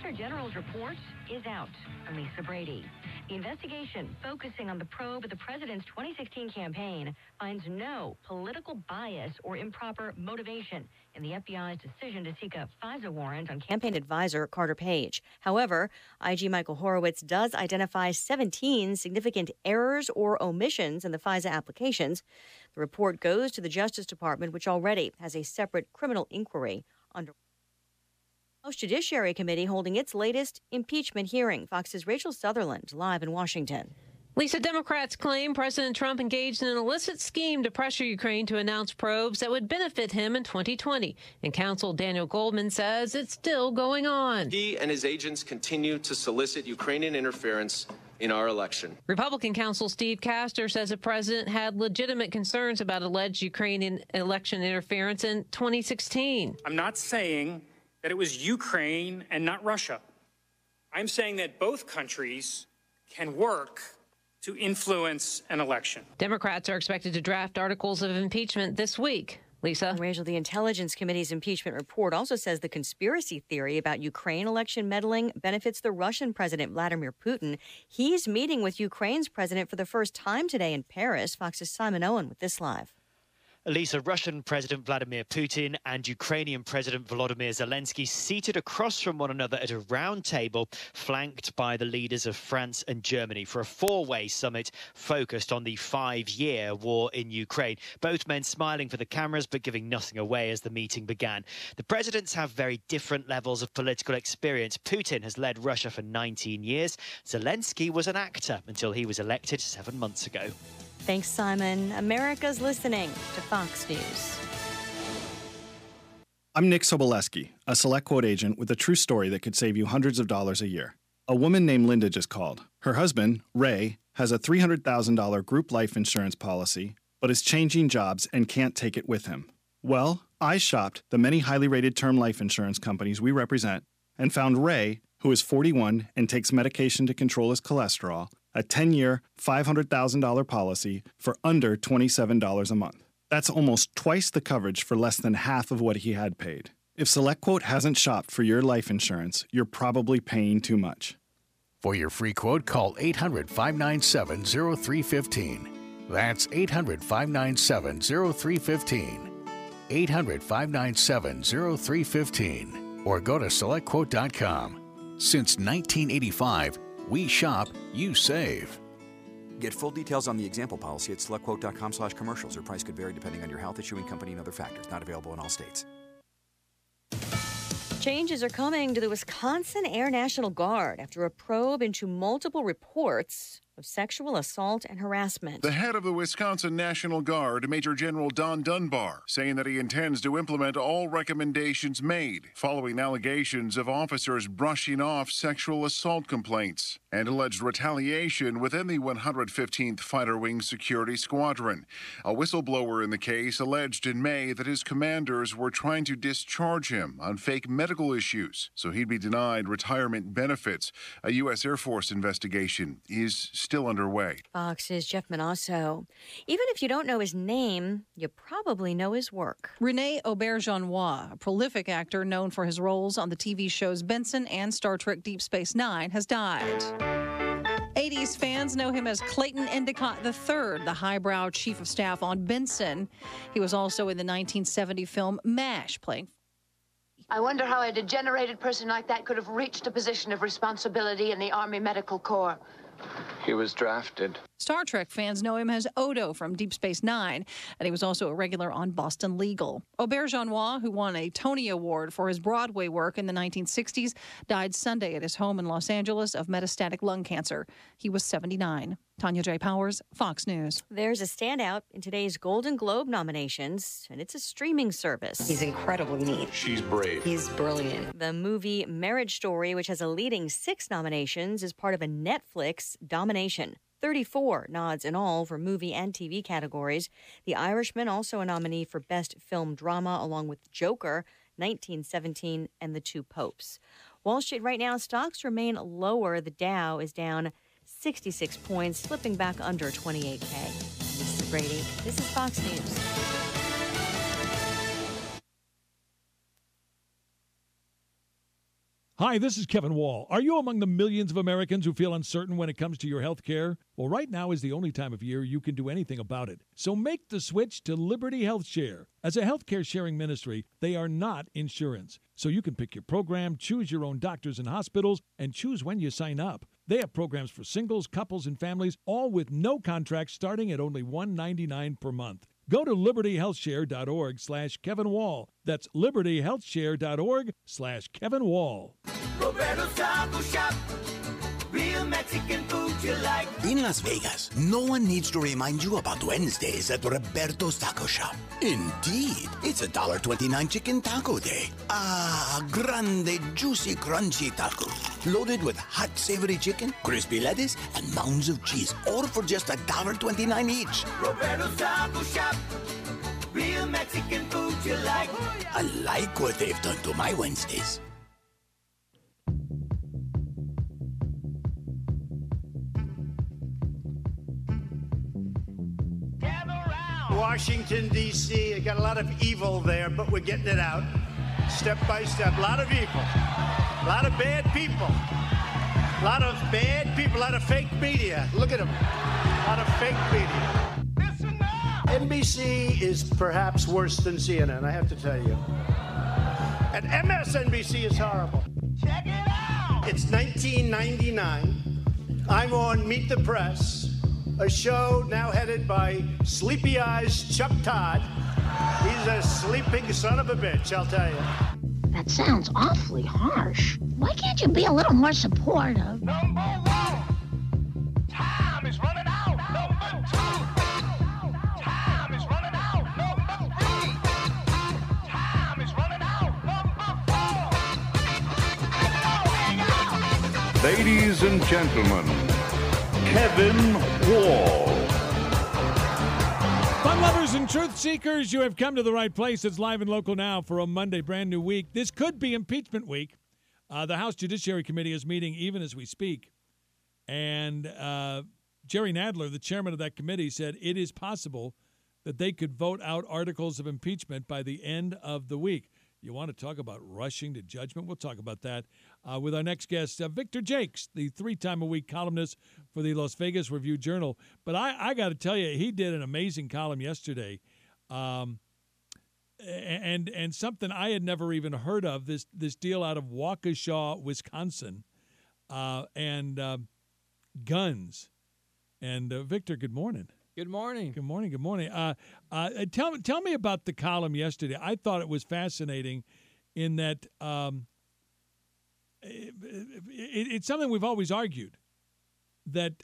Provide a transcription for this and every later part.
Solicitor General's report is out. I'm Lisa Brady. The investigation focusing on the probe of the president's 2016 campaign finds no political bias or improper motivation in the FBI's decision to seek a FISA warrant on campaign advisor Carter Page. However, IG Michael Horowitz does identify 17 significant errors or omissions in the FISA applications. The report goes to the Justice Department, which already has a separate criminal inquiry underway. House Judiciary Committee holding its latest impeachment hearing. Fox's Rachel Sutherland, live in Washington. Lisa, Democrats claim President Trump engaged in an illicit scheme to pressure Ukraine to announce probes that would benefit him in 2020. And counsel Daniel Goldman says it's still going on. He and his agents continue to solicit Ukrainian interference in our election. Republican counsel Steve Castor says the president had legitimate concerns about alleged Ukrainian election interference in 2016. I'm not saying that it was Ukraine and not Russia. I'm saying that both countries can work to influence an election. Democrats are expected to draft articles of impeachment this week. Lisa. Rachel, the Intelligence Committee's impeachment report also says the conspiracy theory about Ukraine election meddling benefits the Russian President Vladimir Putin. He's meeting with Ukraine's president for the first time today in Paris. Fox's Simon Owen with this live. Elisa, Russian President Vladimir Putin and Ukrainian President Volodymyr Zelensky seated across from one another at a round table flanked by the leaders of France and Germany for a four-way summit focused on the 5-year war in Ukraine. Both men smiling for the cameras but giving nothing away as the meeting began. The presidents have very different levels of political experience. Putin has led Russia for 19 years. Zelensky was an actor until he was elected 7 months ago. Thanks, Simon. America's listening to Fox News. I'm Nick Soboleski, a SelectQuote agent with a true story that could save you hundreds of dollars a year. A woman named Linda just called. Her husband, Ray, has a $300,000 group life insurance policy, but is changing jobs and can't take it with him. Well, I shopped the many highly rated term life insurance companies we represent and found Ray, who is 41 and takes medication to control his cholesterol, a 10-year, $500,000 policy for under $27 a month. That's almost twice the coverage for less than half of what he had paid. If SelectQuote hasn't shopped for your life insurance, you're probably paying too much. For your free quote, call 800-597-0315. That's 800-597-0315. 800-597-0315. Or go to SelectQuote.com. Since 1985, we shop, you save. Get full details on the example policy at SelectQuote.com/commercials. Or price could vary depending on your health, issuing company, and other factors. Not available in all states. Changes are coming to the Wisconsin Air National Guard after a probe into multiple reports of sexual assault and harassment. The head of the Wisconsin National Guard, Major General Don Dunbar, saying that he intends to implement all recommendations made following allegations of officers brushing off sexual assault complaints and alleged retaliation within the 115th Fighter Wing Security Squadron. A whistleblower in the case alleged in May that his commanders were trying to discharge him on fake medical issues, so he'd be denied retirement benefits. A U.S. Air Force investigation is still underway. Fox's Jeff Manasso. Even if you don't know his name, you probably know his work. Rene Auberjonois, a prolific actor known for his roles on the TV shows Benson and Star Trek Deep Space Nine, has died. 80s fans know him as Clayton Endicott III, the highbrow chief of staff on Benson. He was also in the 1970 film MASH, playing. I wonder how a degenerated person like that could have reached a position of responsibility in the Army Medical Corps. He was drafted. Star Trek fans know him as Odo from Deep Space Nine, and he was also a regular on Boston Legal. Auberjonois, who won a Tony Award for his Broadway work in the 1960s, died Sunday at his home in Los Angeles of metastatic lung cancer. He was 79. Tanya J. Powers, Fox News. There's a standout in today's Golden Globe nominations, and it's a streaming service. He's incredibly neat. She's brave. He's brilliant. The movie Marriage Story, which has a leading 6 nominations, is part of a Netflix domination. 34 nods in all for movie and TV categories. The Irishman, also a nominee for Best Film Drama, along with Joker, 1917, and The Two Popes. Wall Street right now, stocks remain lower. The Dow is down 66 points, slipping back under 28K. Lisa Brady, this is Fox News. Hi, this is Kevin Wall. Are you among the millions of Americans who feel uncertain when it comes to your health care? Well, right now is the only time of year you can do anything about it. So make the switch to Liberty Health Share. As a healthcare sharing ministry, they are not insurance. So you can pick your program, choose your own doctors and hospitals, and choose when you sign up. They have programs for singles, couples, and families, all with no contract starting at only $1.99 per month. Go to libertyhealthshare.org/Kevin Wall. That's libertyhealthshare.org/Kevin Wall. Roberto's Taco Shop. Real Mexican food you like. In Las Vegas, no one needs to remind you about Wednesdays at Roberto's Taco Shop. Indeed, it's a $1.29 chicken taco day. Ah, grande, juicy, crunchy taco. Loaded with hot, savory chicken, crispy lettuce, and mounds of cheese. All for just $1.29 each. Roberto's Taco Shop. Real Mexican food you like. I like what they've done to my Wednesdays. Washington, D.C. Got a lot of evil there, but we're getting it out step by step. A lot of evil. A lot of bad people. A lot of bad people. A lot of fake media. Look at them. A lot of fake media. NBC is perhaps worse than CNN, I have to tell you. And MSNBC is horrible. Check it out. It's 1999. I'm on Meet the Press, a show now headed by Sleepy Eyes Chuck Todd. He's a sleeping son of a bitch, I'll tell you. That sounds awfully harsh. Why can't you be a little more supportive? Number one, time is running out. Number two, time is running out. Number three, time is running out. Number four. Ladies and gentlemen, Kevin Wall. Fun lovers and truth seekers, you have come to the right place. It's live and local now for a Monday, brand new week. This could be impeachment week. The House Judiciary Committee is meeting even as we speak. And Jerry Nadler, the chairman of that committee, said it is possible that they could vote out articles of impeachment by the end of the week. You want to talk about rushing to judgment? We'll talk about that with our next guest, Victor Jakes, the 3-time-a-week columnist for the Las Vegas Review-Journal. But I got to tell you, he did an amazing column yesterday, and something I had never even heard of, this deal out of Waukesha, Wisconsin, and guns. And Victor, good morning. Good morning. Good morning. Good morning. Tell me about the column yesterday. I thought it was fascinating in that it's something we've always argued, that,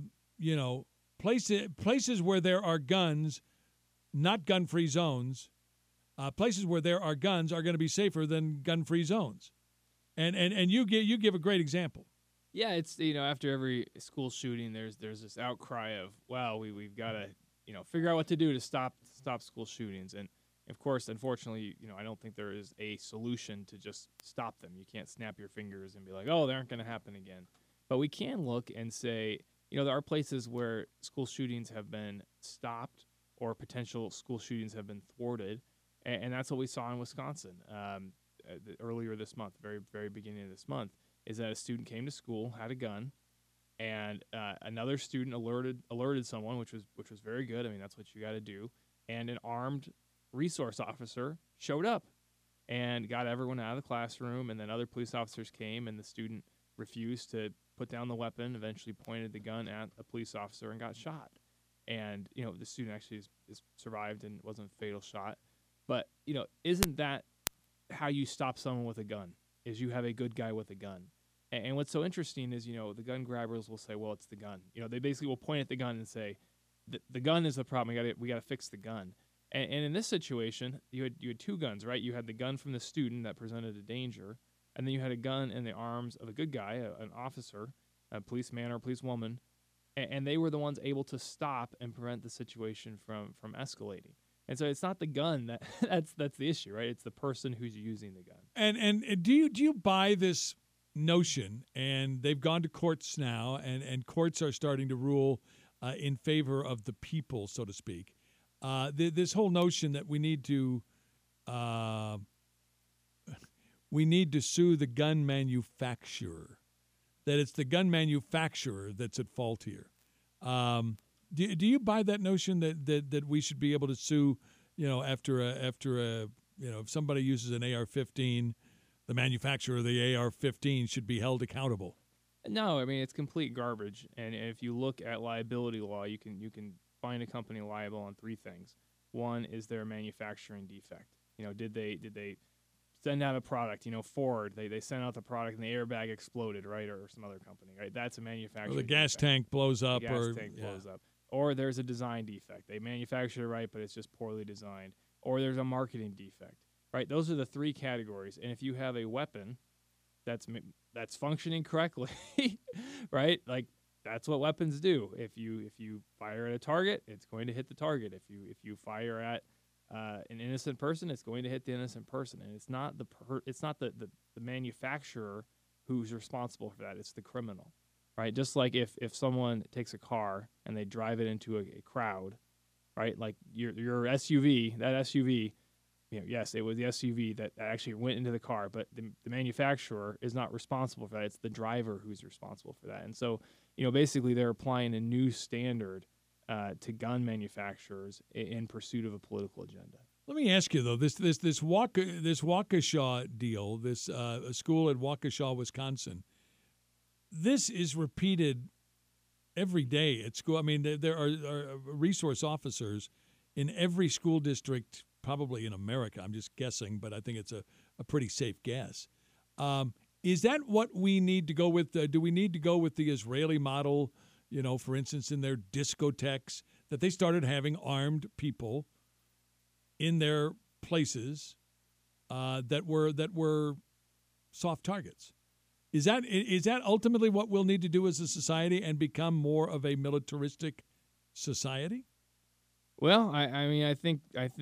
places where there are guns, not gun-free zones, places where there are guns are going to be safer than gun-free zones. And you give a great example. Yeah, it's after every school shooting, there's this outcry of, well, we've got to figure out what to do to stop school shootings, and of course, unfortunately, I don't think there is a solution to just stop them. You can't snap your fingers and be like, oh, they aren't going to happen again. But we can look and say, there are places where school shootings have been stopped or potential school shootings have been thwarted, and that's what we saw in Wisconsin earlier this month, very very beginning of this month. Is that a student came to school, had a gun, and another student alerted someone, which was very good. I mean, that's what you got to do. And an armed resource officer showed up and got everyone out of the classroom. And then other police officers came, and the student refused to put down the weapon. Eventually, pointed the gun at a police officer and got shot. And the student actually is survived and wasn't a fatal shot. But isn't that how you stop someone with a gun? Is you have a good guy with a gun. And what's so interesting is, the gun grabbers will say, well, it's the gun. They basically will point at the gun and say, the gun is the problem. We got to fix the gun. And in this situation, you had two guns, right? You had the gun from the student that presented a danger, and then you had a gun in the arms of a good guy, an officer, a policeman or a policewoman, and they were the ones able to stop and prevent the situation from escalating. And so it's not the gun that's the issue, right? It's the person who's using the gun. And do you buy this notion? And they've gone to courts now, and courts are starting to rule in favor of the people, so to speak. This whole notion that we need to we need to sue the gun manufacturer, that it's the gun manufacturer that's at fault here. Do you buy that notion that we should be able to sue, after if somebody uses an AR-15, the manufacturer of the AR-15 should be held accountable? No, I mean, it's complete garbage. And if you look at liability law, you can find a company liable on three things. One is their manufacturing defect. Did they send out a product? Ford, they sent out the product and the airbag exploded, right? Or some other company, right? That's a manufacturing Or the gas tank blows up. Blows up. Or there's a design defect. They manufacture it right, but it's just poorly designed. Or there's a marketing defect, right? Those are the three categories. And if you have a weapon that's functioning correctly, right? Like, that's what weapons do. If you fire at a target, it's going to hit the target. If you fire at an innocent person, it's going to hit the innocent person. And it's not the manufacturer who's responsible for that. It's the criminal, right? Just like if someone takes a car and they drive it into a crowd, right? Like your SUV, that SUV, yes, it was the SUV that actually went into the car, but the manufacturer is not responsible for that. It's the driver who's responsible for that. And so, basically they're applying a new standard to gun manufacturers in pursuit of a political agenda. Let me ask you though, this Waukesha deal, this school at Waukesha, Wisconsin, this is repeated every day at school. I mean, there are resource officers in every school district, probably in America. I'm just guessing, but I think it's a pretty safe guess. Is that what we need to go with? Do we need to go with the Israeli model? For instance, in their discotheques, that they started having armed people in their places that were soft targets. Is that ultimately what we'll need to do as a society and become more of a militaristic society? Well, I think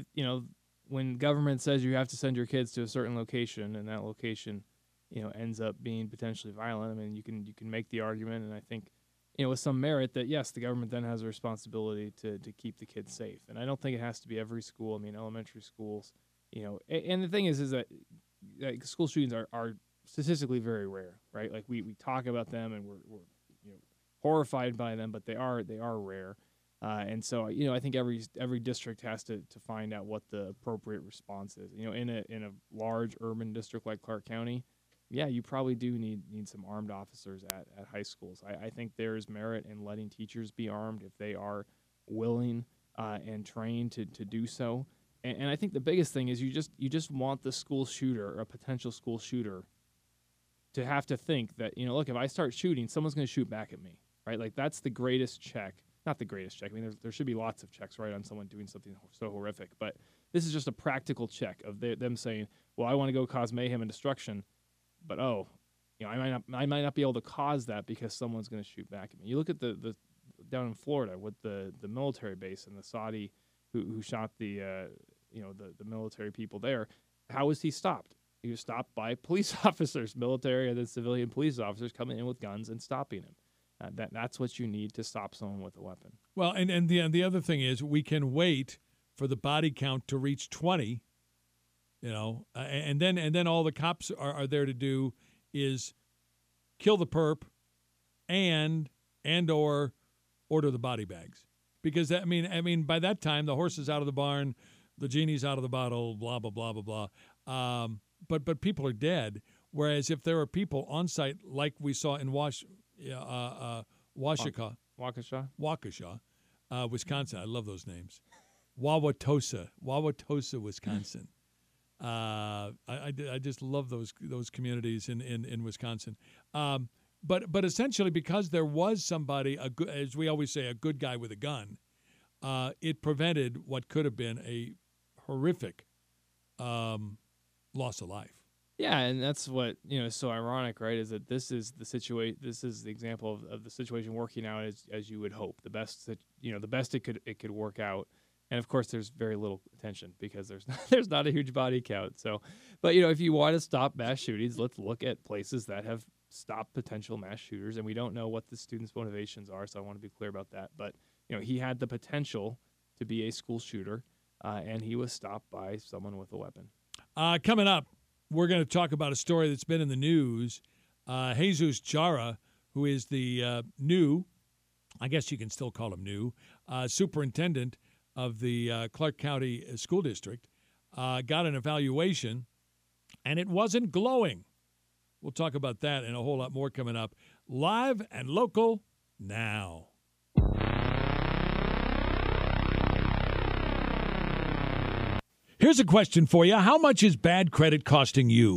when government says you have to send your kids to a certain location and that location, ends up being potentially violent, I mean, you can make the argument, and I think, with some merit that, yes, the government then has a responsibility to keep the kids safe. And I don't think it has to be every school. I mean, elementary schools, and the thing is that school shootings are statistically very rare, right? Like we talk about them and we're horrified by them, but they are rare. And so, I think every district has to find out what the appropriate response is. In a large urban district like Clark County, yeah, you probably do need some armed officers at high schools. I think there is merit in letting teachers be armed if they are willing and trained to do so. And I think the biggest thing is you just want the school shooter or a potential school shooter to have to think that, look, if I start shooting, someone's going to shoot back at me, right? Like, that's the greatest check. Not the greatest check. I mean, there should be lots of checks, right, on someone doing something so horrific. But this is just a practical check of them saying, well, I want to go cause mayhem and destruction, but I might not be able to cause that because someone's going to shoot back at me. You look at the down in Florida with the military base and the Saudi who shot the military people there. How was he stopped? He was stopped by police officers, military and then civilian police officers coming in with guns and stopping him. That's what you need to stop someone with a weapon. Well, and the other thing is we can wait for the body count to reach 20. And then all the cops are there to do is kill the perp and or order the body bags. Because I mean by that time the horse is out of the barn, the genie's out of the bottle, blah blah blah blah blah. But people are dead. Whereas if there are people on site like we saw in Waukesha, Wisconsin. I love those names. Wauwatosa, Wisconsin. I just love those communities in Wisconsin. But essentially, because there was somebody, as we always say, a good guy with a gun, it prevented what could have been a horrific loss of life. Yeah, and that's what is so ironic, right? Is that this is the situation. This is the example of the situation working out as you would hope. The best that the best it could work out. And of course, there's very little attention because there's not a huge body count. So, but if you want to stop mass shootings, let's look at places that have stopped potential mass shooters. And we don't know what the students' motivations are, so I want to be clear about that. But he had the potential to be a school shooter, and he was stopped by someone with a weapon. Coming up, we're going to talk about a story that's been in the news. Jesus Jara, who is the new, I guess you can still call him new, superintendent of the Clark County School District, got an evaluation, and it wasn't glowing. We'll talk about that and a whole lot more coming up. Live and local now. Here's a question for you. How much is bad credit costing you?